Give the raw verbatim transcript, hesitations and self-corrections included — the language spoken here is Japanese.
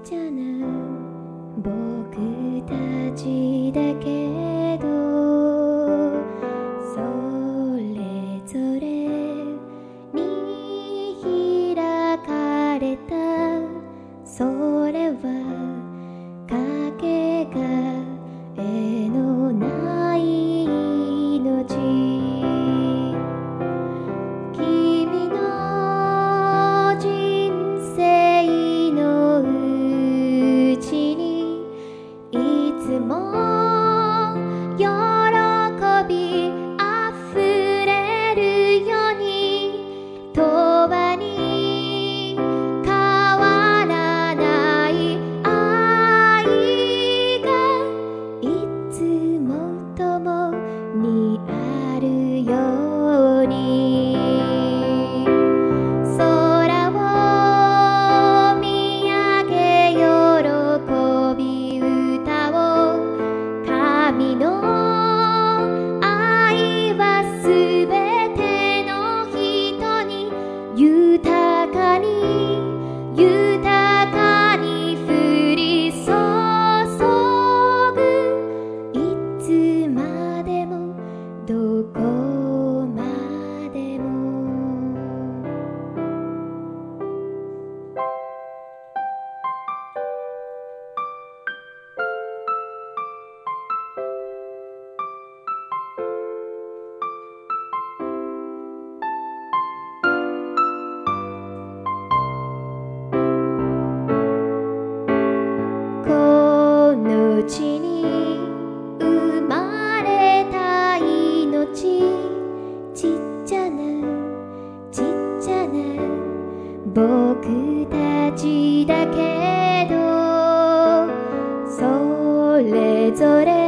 ちゃな僕たちだけど、それぞれに開かれた、それはかけがえのない命。君の人生のうちにいつも喜びあふれるように、永遠に変わらない愛がいつも共にあるように。空を見上げ喜び歌おう。神の愛はすべての人に豊かに豊かに降り注ぐ。いつまでもどこまでも。この地に生まれた命、ちっちゃなちっちゃな僕たちだけど、それぞれ